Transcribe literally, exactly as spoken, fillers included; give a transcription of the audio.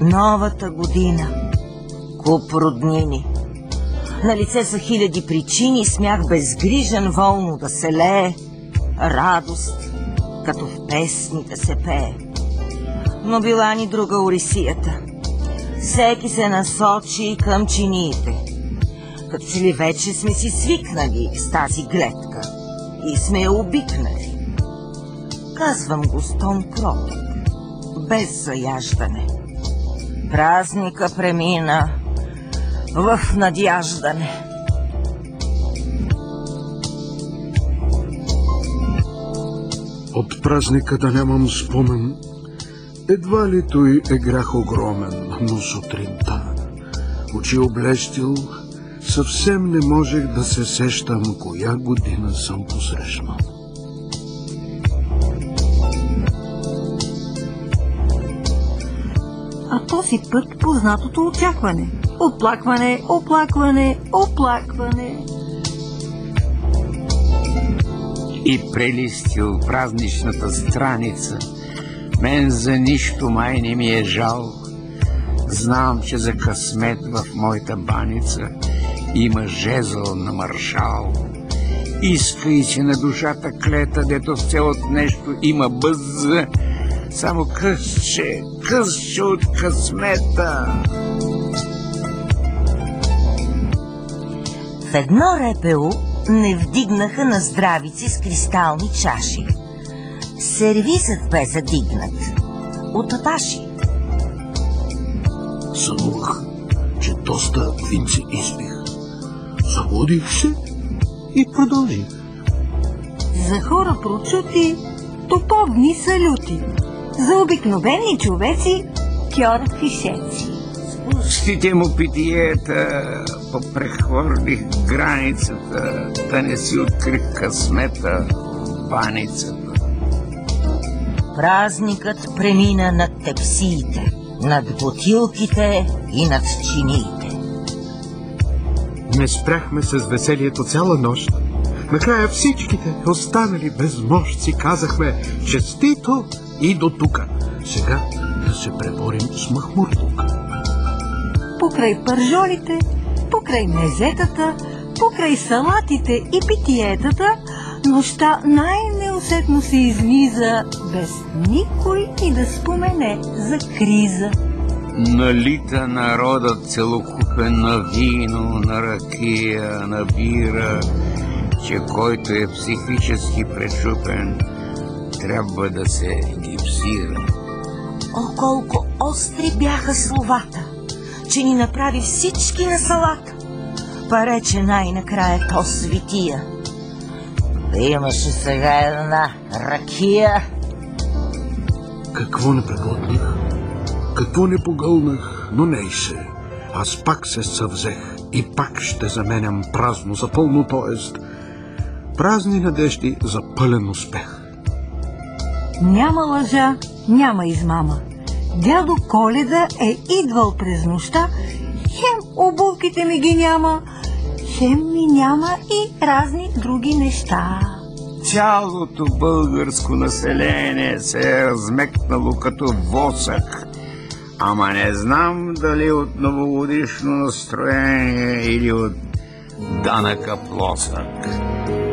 Новата година. Куп роднини. На лице са хиляди причини, смях безгрижен волно да се лее, радост, като в песните се пее. Но била ни друга Орисията. Всеки се насочи към чиниите. Като че ли вече сме си свикнали с тази гледка и сме я обикнали. Казвам го с тон кротък, без заяждане. Празника премина в надяждане. От празника да нямам спомен, едва ли той е грях огромен, но сутринта, очи облестил, съвсем не можех да се сещам коя година съм посрещнал. А този път познатото очакване. Оплакване, оплакване, оплакване. И прелистил празничната страница. Мен за нищо май не ми е жал. Знам, че за късмет в моята баница има жезъл на маршал. Искай си на душата клета, дето все от нещо има бъз. Само късче, късче от късмета. В едно РПУ не вдигнаха на здравици с кристални чаши. Сервизът бе задигнат от аташи. Сънувах, че доста винци изпих. Заводих се и продължих. За хора прочути, топовни салюти. За обикновени човеци, кьор фишеци. Спустите му питиета, попрехвърлих границата, да не си открих късмета в баницата. Празникът премина над тепсиите, над бутилките и над чиниите. Не спряхме с веселието цяла нощ. Накрая всичките останали безмощци казахме честито и до тука. Сега да се преборим с махмурлука. Покрай пържолите, покрай мезетата, покрай салатите и питиетата, нощта най-неусетно се излиза, без никой и да спомене за криза. Налита народът целокупен на вино, на ракия, на бира, че който е психически пречупен, трябва да се гипсира. О, колко остри бяха словата, че ни направи всички на салата. Па рече най-накрая то светия: имаше сега една ракия. Какво не преглътнах, какво не погълнах, но ней се. Аз пак се съвзех и пак ще заменям празно за пълно, т.е. празни надежди за пълен успех. Няма лъжа, няма измама. Дядо Коледа е идвал през нощта, хем обувките ми ги няма, хем ми няма и разни други неща. Цялото българско население се е размекнало като восък. Ама не знам дали от новогодишно настроение или от данъка плосък.